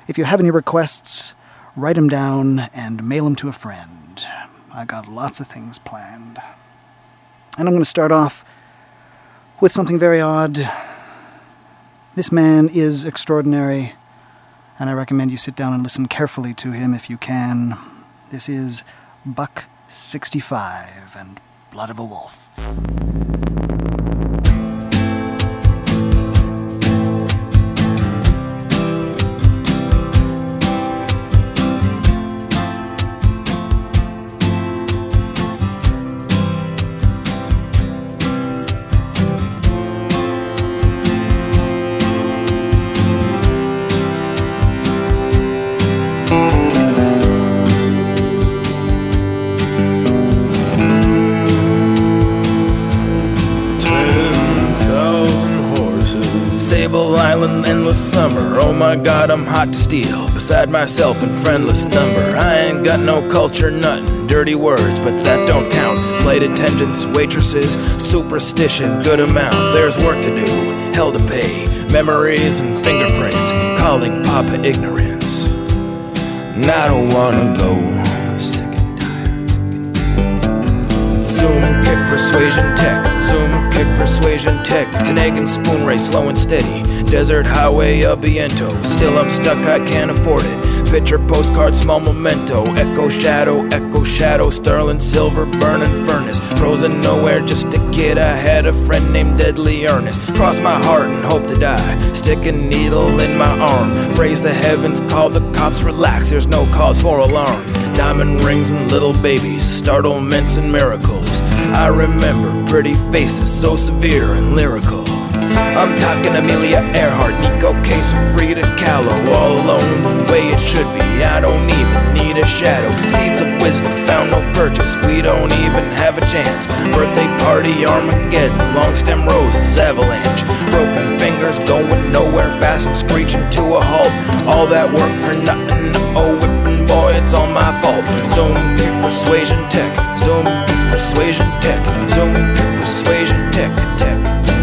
If you have any requests, write them down and mail them to a friend. I got lots of things planned. And I'm going to start off with something very odd. This man is extraordinary, and I recommend you sit down and listen carefully to him if you can. This is Buck 65 and Blood of a Wolf. Island, endless summer. Oh my God, I'm hot to steal. Beside myself in friendless number. I ain't got no culture, nothing. Dirty words, but that don't count. Flight attendants, waitresses, superstition, good amount. There's work to do, hell to pay. Memories and fingerprints, calling Papa ignorance. And I don't wanna go. Sick and tired. Zoom, kick, persuasion, tech. Zoom, kick, persuasion, tech. It's an egg and spoon race, slow and steady. Desert highway, El Viento. Still I'm stuck, I can't afford it. Picture, postcard, small memento. Echo, shadow, sterling silver, burning furnace. Frozen nowhere, just a kid. I had a friend named Deadly Ernest. Cross my heart and hope to die. Stick a needle in my arm. Praise the heavens, call the cops, relax. There's no cause for alarm. Diamond rings and little babies, startlements and miracles. I remember pretty faces, so severe and lyrical. I'm talking Amelia Earhart, Nico Case, Frida Kahlo. All alone the way it should be, I don't even need a shadow. Seeds of wisdom found no purchase, we don't even have a chance. Birthday party, Armageddon, long stem roses, avalanche. Broken fingers going nowhere fast and screeching to a halt. All that work for nothing, oh whipping boy, it's all my fault. Zoom, persuasion tech, zoom, persuasion tech, zoom, persuasion tech, tech.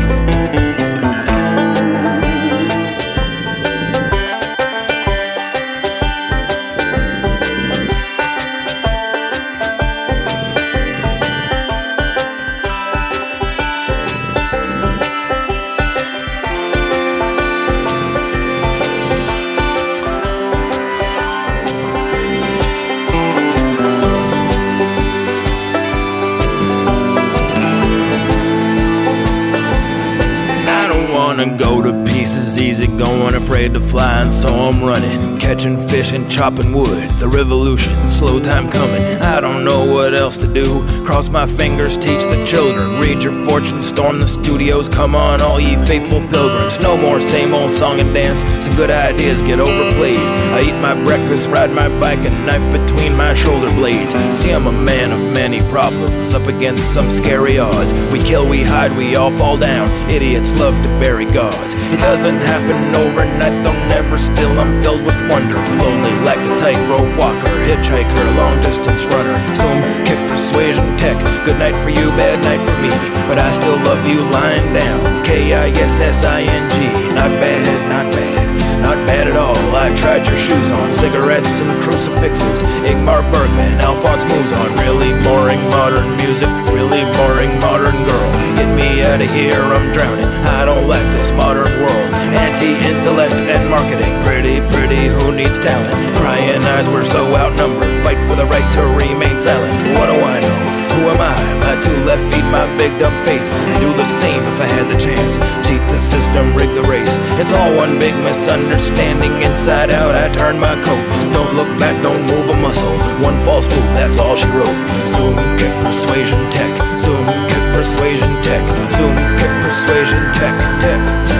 Go to pieces, easy going, afraid to fly, and so I'm running. Catching fish and chopping wood, the revolution, slow time coming. I don't know what else to do. Cross my fingers, teach the children. Read your fortune, storm the studios. Come on, all ye faithful pilgrims. No more same old song and dance. Some good ideas get overplayed. I eat my breakfast, ride my bike, a knife between my shoulder blades. See, I'm a man of many problems, up against some scary odds. We kill, we hide, we all fall down. Idiots love to bury gods. It doesn't happen overnight, though never still. I'm filled with wonder, lonely like a tightrope walker, hitchhiker, long distance runner. Zoom, kick, persuasion tech. Good night for you, bad night for me, but I still love you lying down. Kissing. Not bad, not bad, not bad at all. I tried your shoes on, cigarettes and crucifixes. Ingmar Bergman, Alphonse Mouzon. Really boring modern music, really boring modern girl. Get me out of here, I'm drowning. I don't like this modern world. Anti-intellect and marketing. Pretty, who needs talent? Crying eyes, we're so outnumbered. Fight for the right to remain silent. What do I know? Who am I? My two left feet, my big dumb face. I'd do the same if I had the chance. Cheat the system, rig the race. It's all one big misunderstanding. Inside out, I turn my coat. Don't look back, don't move a muscle. One false move, that's all she wrote. Zoom, kick, persuasion tech. Zoom, kick, persuasion tech. Zoom, kick, persuasion tech, tech, tech.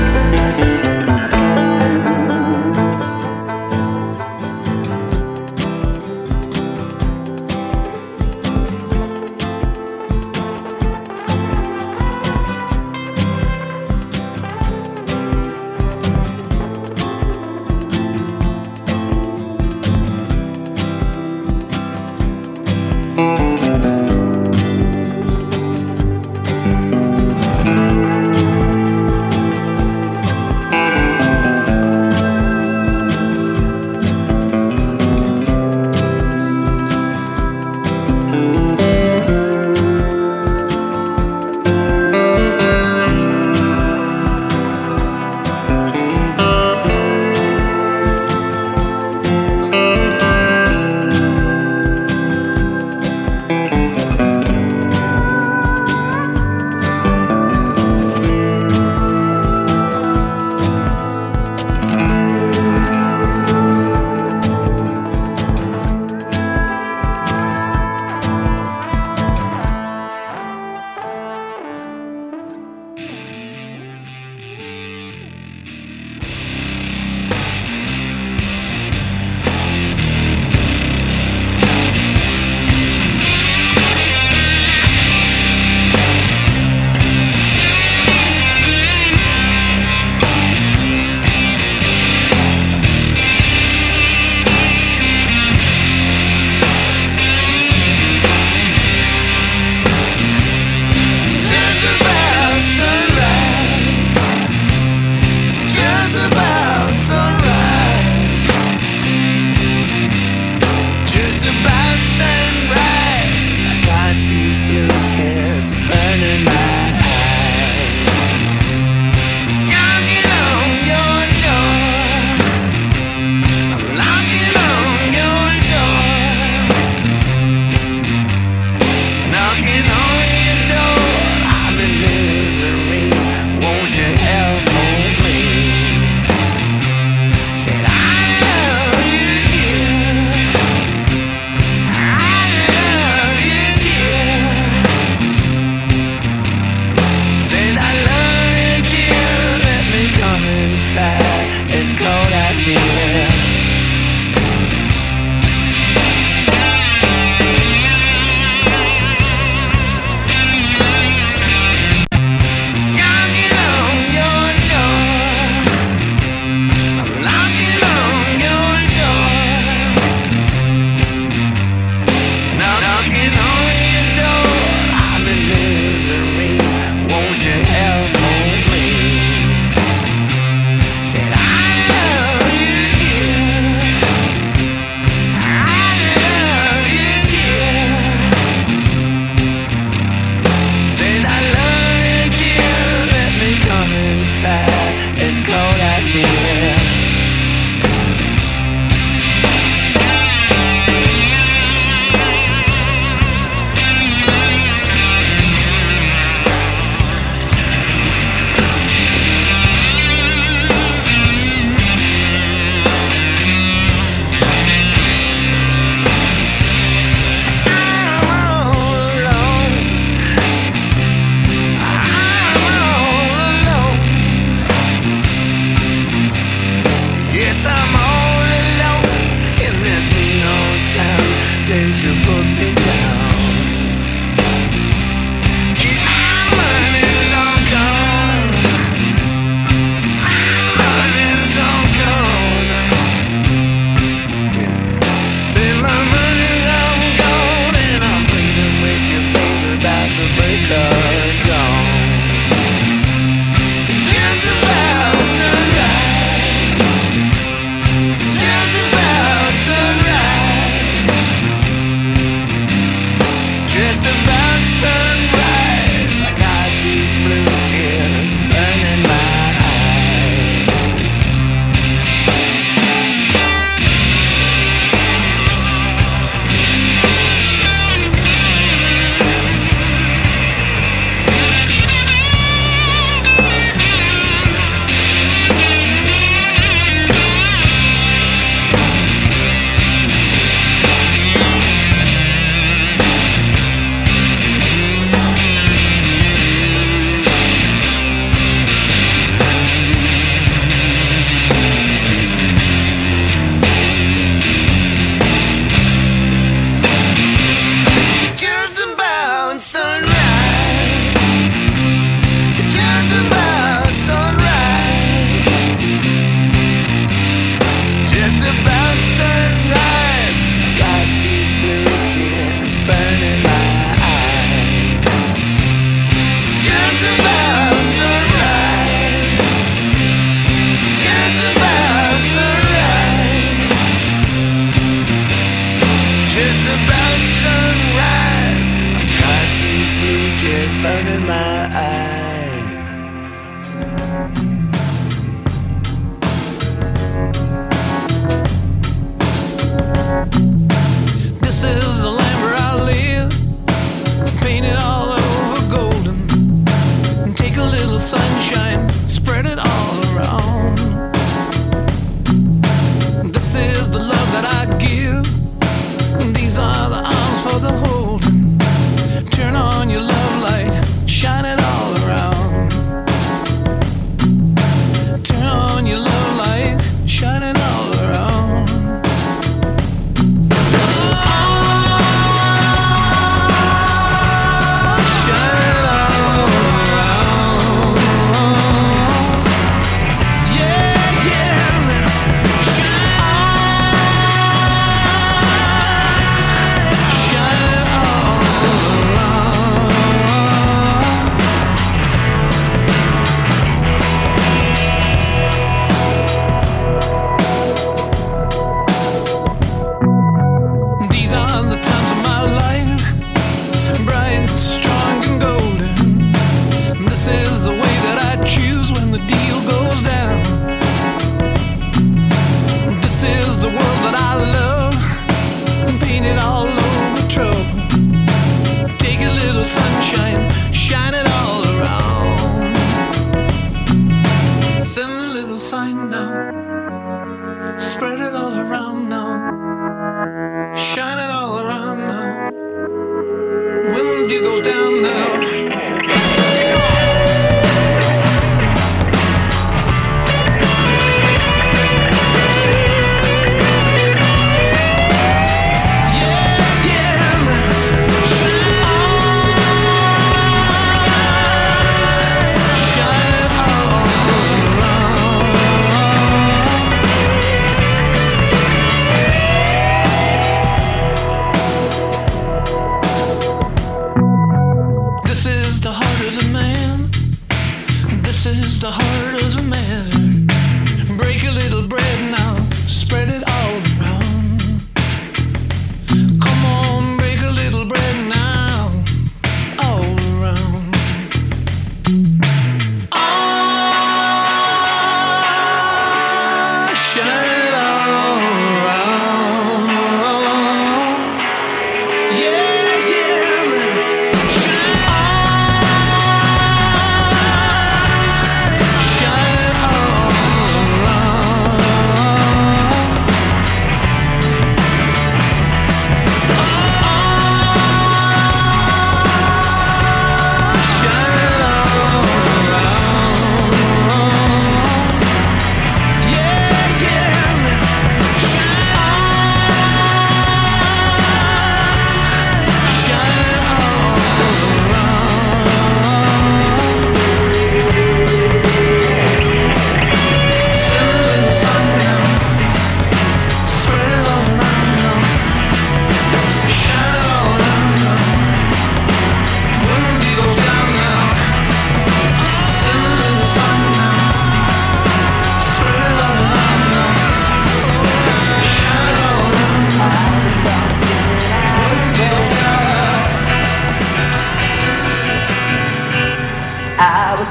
I'm all alone in this mean old town since you put me down.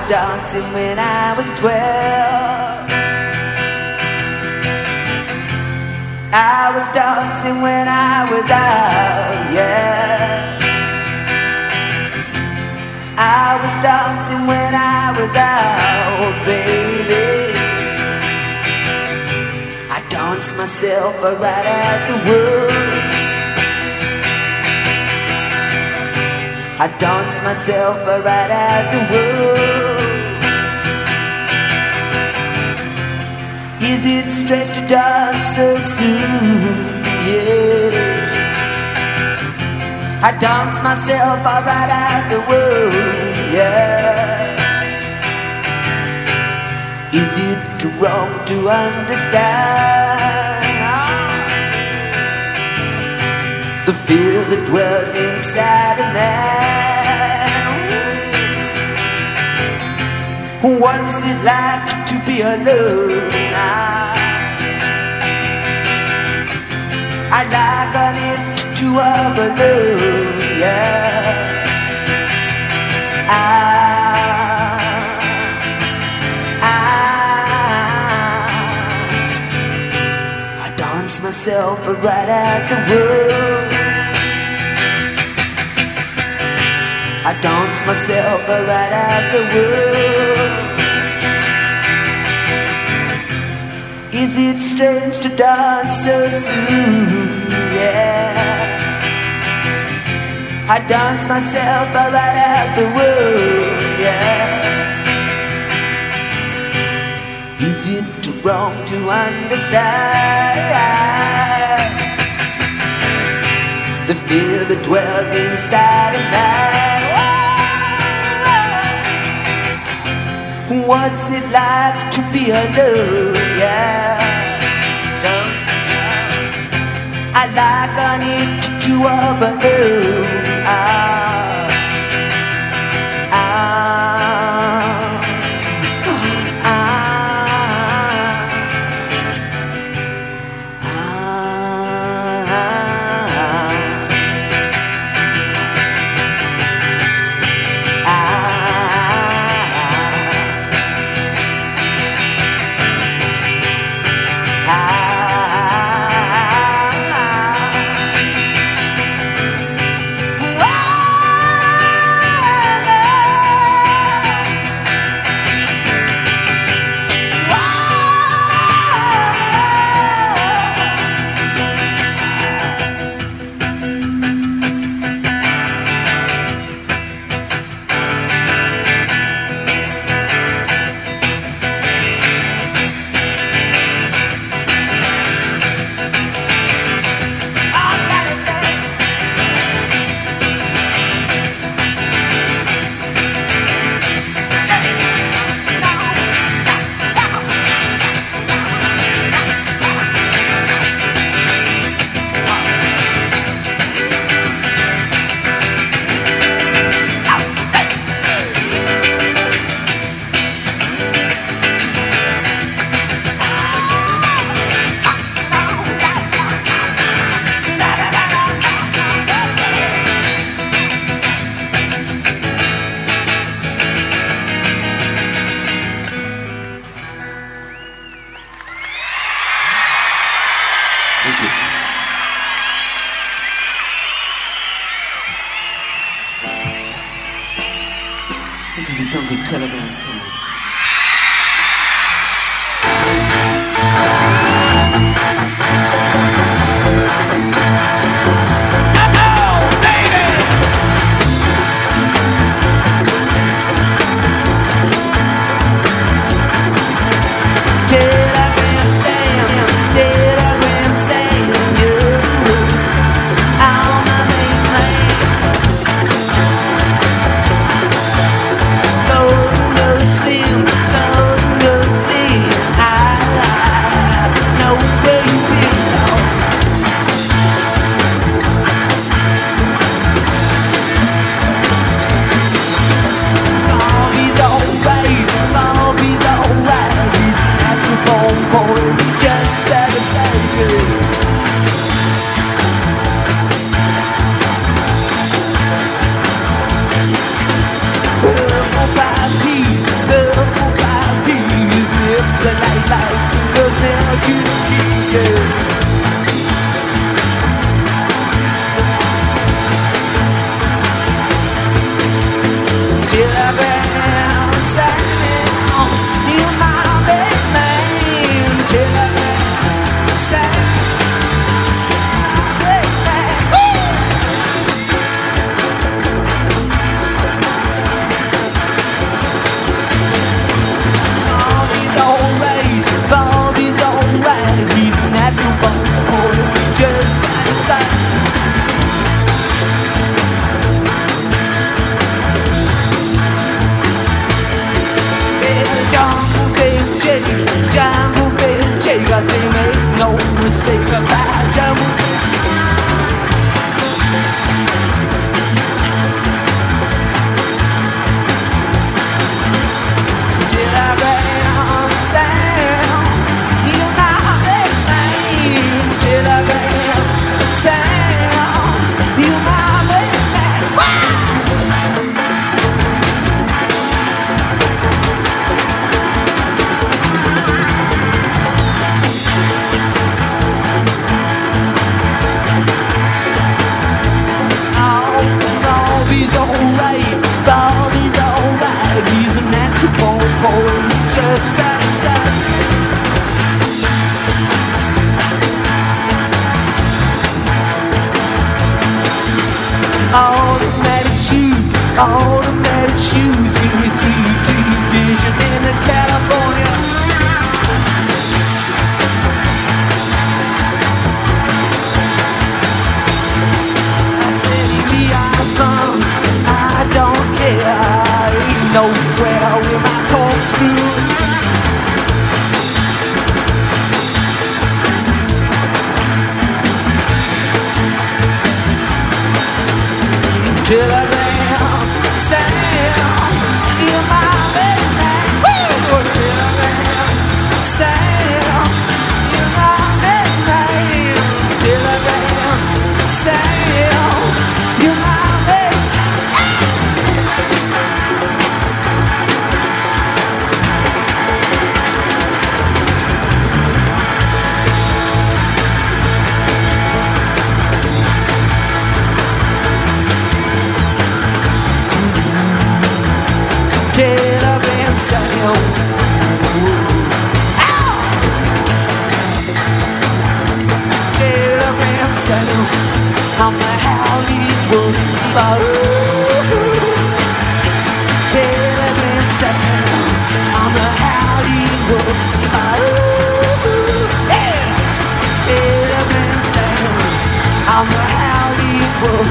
dancing when I was 12. I was dancing when I was out, yeah. I was dancing when I was out, baby. I danced myself right out the world. I danced myself right out the world. Is it strange to dance so soon? Yeah. I dance myself right out the world, yeah. Is it wrong to understand the fear that dwells inside a man? What's it like to be alone? I like on it to a balloon, yeah. I dance myself right out the world. I dance myself right out the world. Is it strange to dance so soon? Yeah. I dance myself right out the world, yeah. Is it wrong to understand the fear that dwells inside a man? What's it like to be alone, yeah? Don't you know? I like on it to a balloon. This is a song called Telegram Sign. Sleep. Automatic shoes give me 3D vision in California. I said, me, I don't care. Ain't no square with my corkscrew. Till I ran, Sam, you're my midnight. Woo! Till I ran, Sam, you're my midnight. Till I ran, Sam, you're my midnight. Taylor and Samuel. Taylor and Samuel. I'm the Hollywood Taylor and Samuel. I'm the Hollywood yeah. Taylor and Samuel. I'm the Hollywood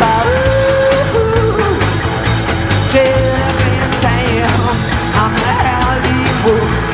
Taylor and Sam, I'm the Hollywood.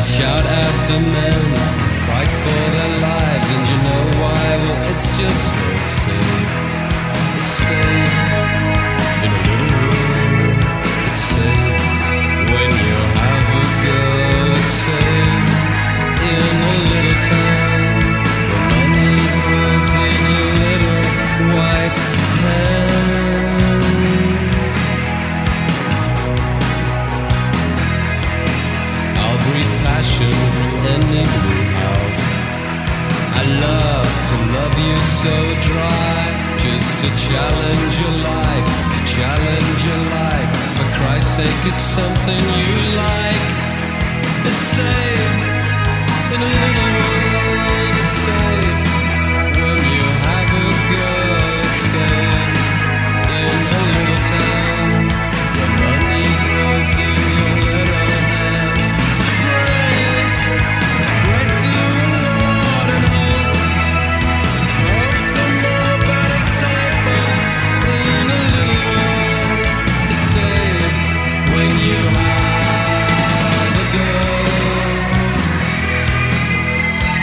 shout at the men who fight for their lives, and you know why? Well, it's just so safe. It's safe in a little room. It's safe when you have a girl. It's safe in a little town where money grows in your little white hand. I'll breathe passion from any blue house. I love to love you so dry, just to challenge your life, to challenge your life. For Christ's sake, it's something you like. It's safe in a little world. It's safe when you have a girl. It's safe in a little town where money grows in your little hands. So pray to the Lord and hope for more, but it's safer in a little world. It's safe when you have a girl.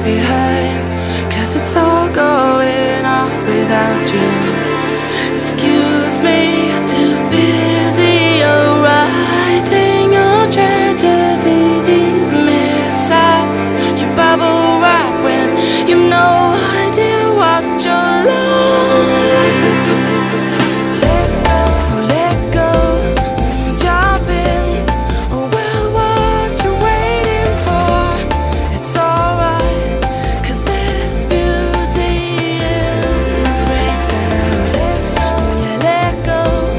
left behind, 'cause it's all going off without you. Excuse me, I'm too busy writing your tragedy. These mishaps, you bubble wrap when you've no idea what you're like. So let go, jump in. Well, what you're waiting for, it's alright, 'cause there's beauty in the breakdown. So let go, yeah, let go.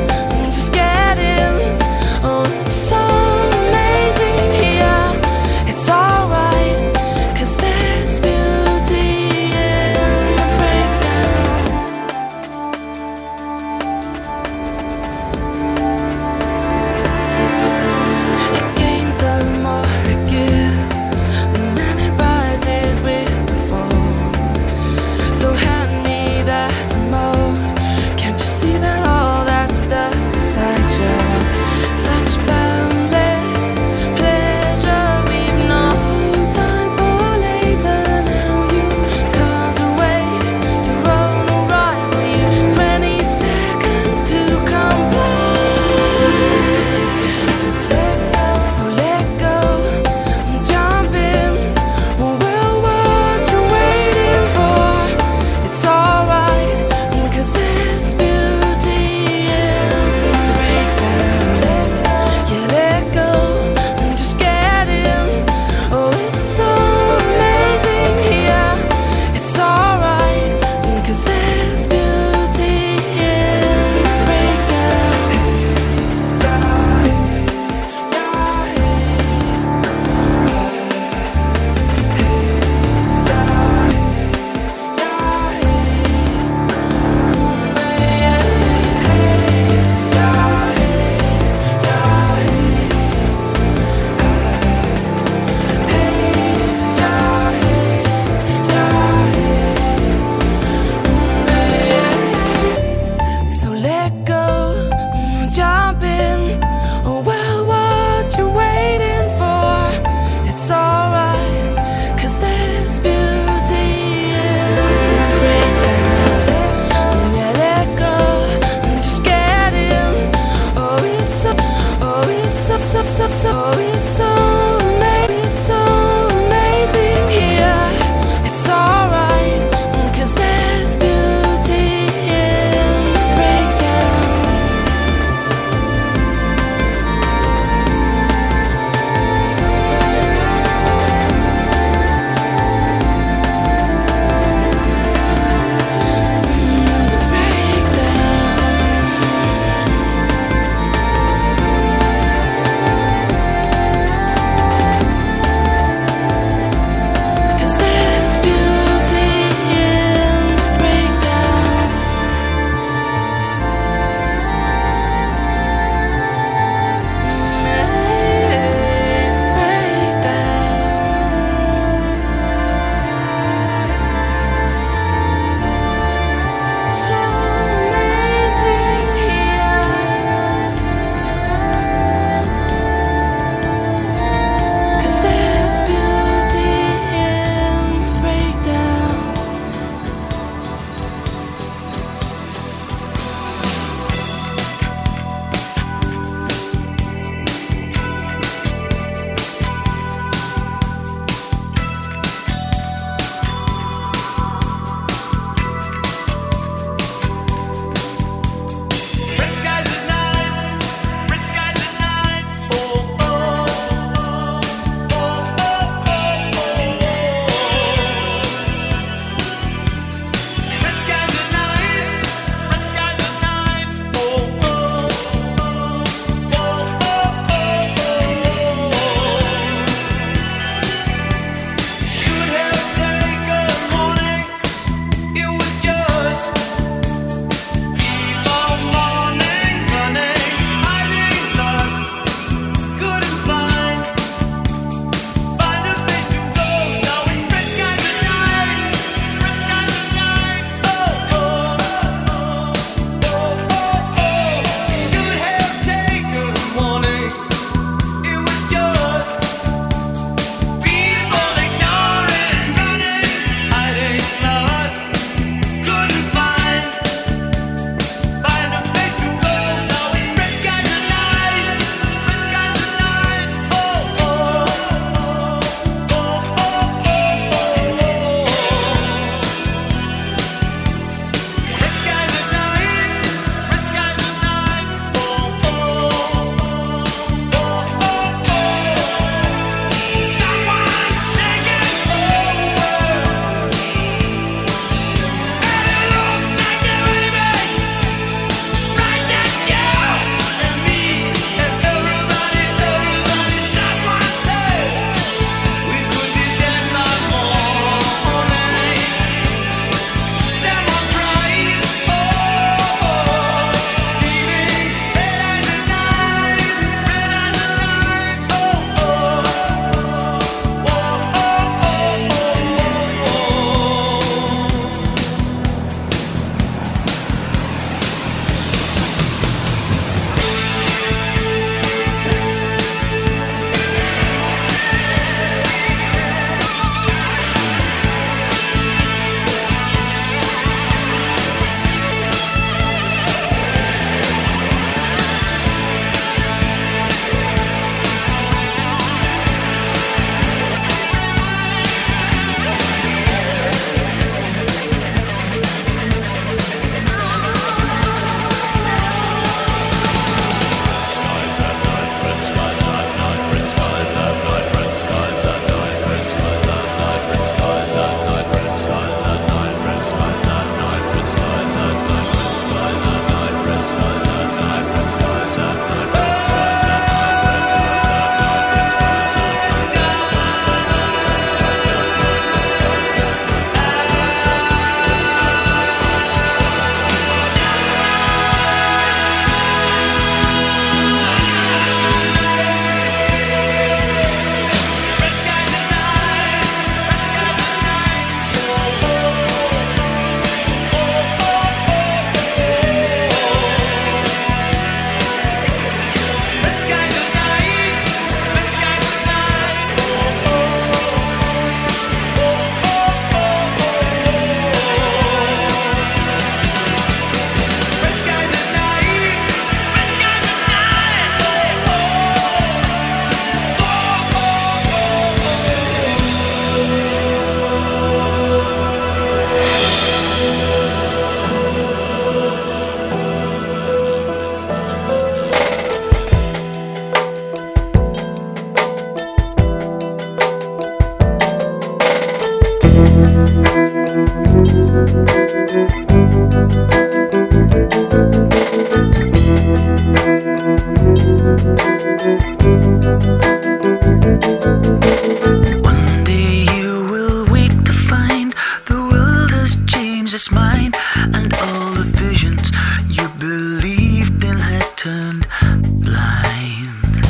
restless mind, and all the visions you believed in had turned blind.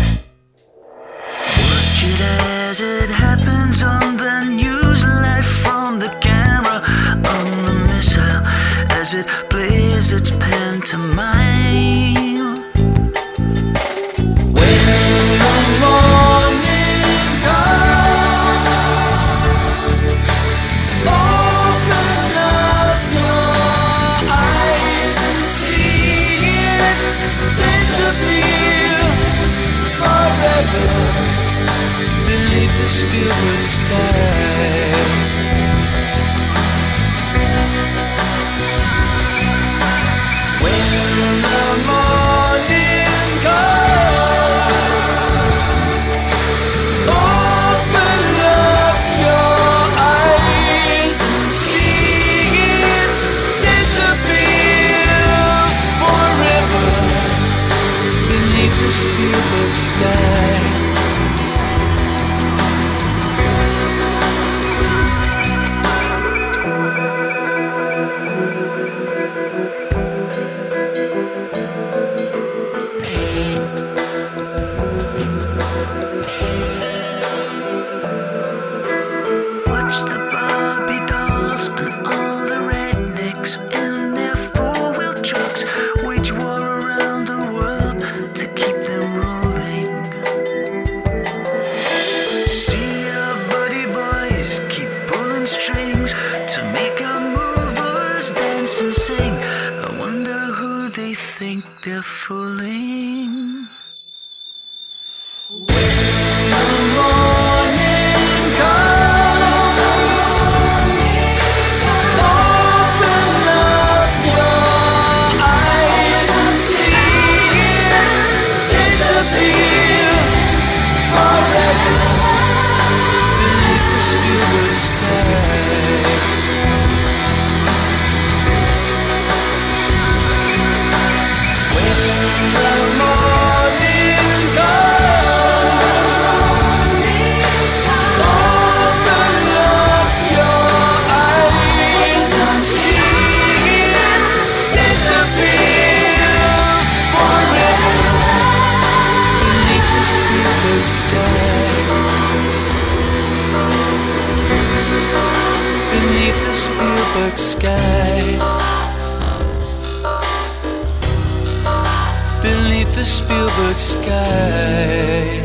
Watch it as it happens on the news, live from the camera on the missile as it plays its pantomime. When the morning comes, open up your eyes and see it disappear forever beneath the Spielberg sky. When the morning comes, open up your eyes and see it disappear forever beneath the Spielberg sky. Watch the Barbie dolls and all the rednecks and their four-wheel trucks wage war around the world to keep them rolling. See our buddy boys keep pulling strings to make our movers dance and sing. I wonder who they think they're fooling. When the morning comes, open up your eyes and see it disappear forever beneath the Spielberg sky. When the morning comes, open up your eyes and see it disappear forever beneath the Spielberg sky. Beneath the Spielberg sky. Beneath the Spielberg sky.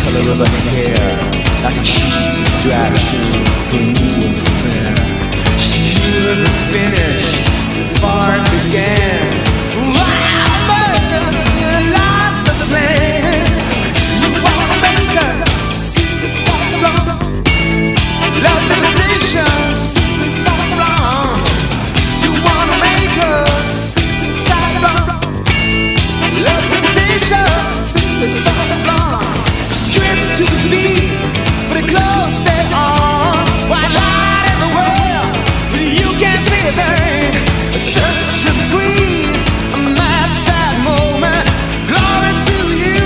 color of her hair, like a cheap distraction for a new affair. She knew of the finish before it began. Wow, but you lost the plan. You wanna make her see it's all wrong. Love devastation, see it's all wrong. You wanna make her see it's all wrong. Love devastation, see it's all wrong. Stripped to the beat, but the clothes stay on. White light everywhere, but you can't see a thing. Such a squeeze, a mad sad moment. Glory to you,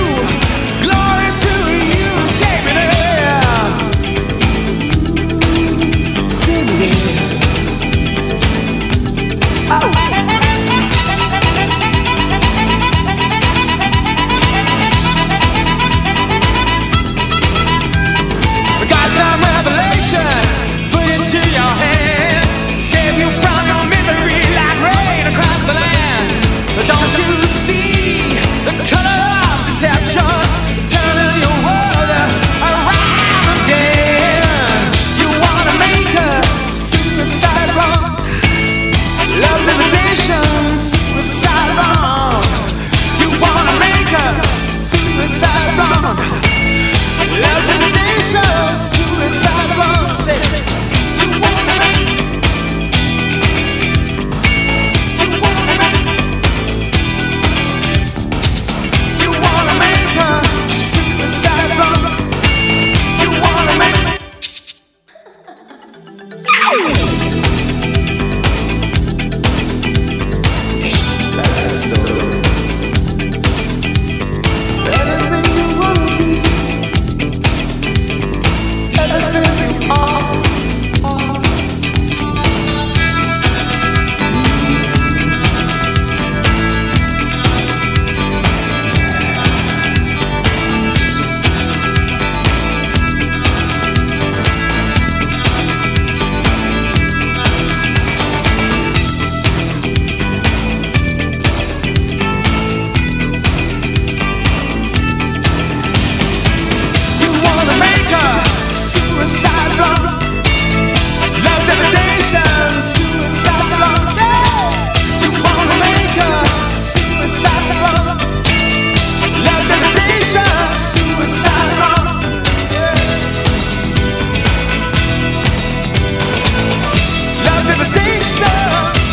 take me there. Take me there. Got some revelation, put it to your hand. Save you from your misery like rain across the land. But don't you see the color of deception turning your world around again? You wanna make a suicide bomb. Love devastation, suicide bomb. You wanna make a suicide bomb. Love devastation, suicide bomb. You wanna make, you wanna make a suicide bomb. You wanna make. That's a story. Everything you wanna be, everything you are. You wanna make a suicide bomb. Love devastation, suicide bomb. You wanna make a suicide bomb. Love devastation, suicide bomb. Love devastation.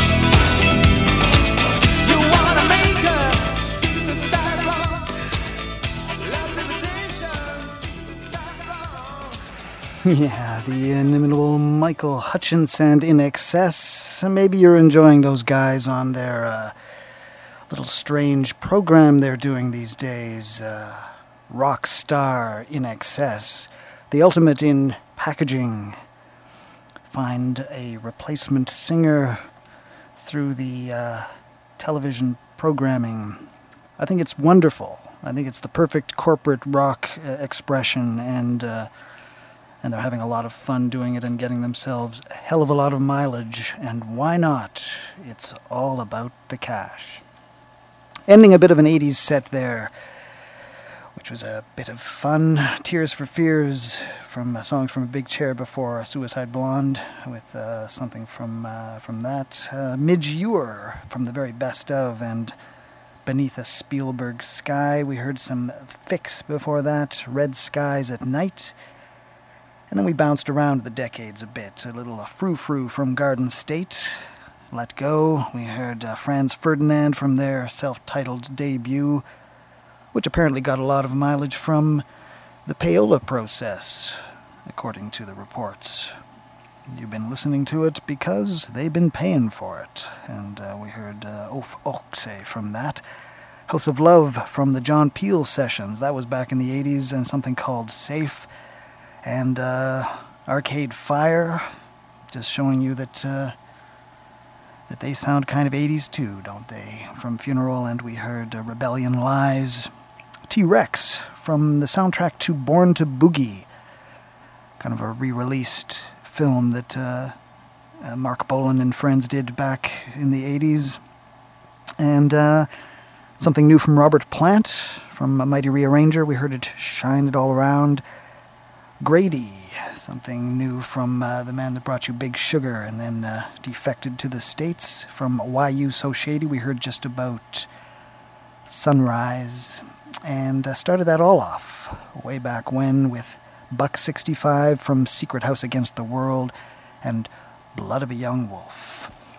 You wanna make a suicide bomb. Love devastation, suicide bomb. Yeah, the inimitable Michael Hutchence and In Excess. Maybe you're enjoying those guys on their little strange program they're doing these days. Rock Star In Excess. The ultimate in packaging. Find a replacement singer through the television programming. I think it's wonderful. I think it's the perfect corporate rock expression, and they're having a lot of fun doing it and getting themselves a hell of a lot of mileage. And why not? It's all about the cash. Ending a bit of an 80s set there, which was a bit of fun. Tears for Fears from songs from a Big Chair before Suicide Blonde, with something from that. Midge Ure from the very best of, and Beneath a Spielberg Sky. We heard some Fix before that, Red Skies at Night. And then we bounced around the decades a bit. A little Frou-Frou from Garden State, Let Go. We heard Franz Ferdinand from their self-titled debut, which apparently got a lot of mileage from the payola process, according to the reports. You've been listening to it because they've been paying for it. And we heard Oaf Oxe from that. House of Love from the John Peel sessions. That was back in the 80s, and something called Safe. And Arcade Fire, just showing you that they sound kind of 80s too, don't they? From Funeral, and we heard Rebellion Lies. T-Rex from the soundtrack to Born to Boogie, kind of a re-released film that Mark Bolan and friends did back in the 80s. And Something new from Robert Plant, from A Mighty Rearranger. We heard it, Shine It All Around. Grady, something new from the man that brought you Big Sugar and then defected to the States. From Why You So Shady, we heard Just About Sunrise. And started that all off way back when with Buck 65 from Secret House Against the World and Blood of a Young Wolf.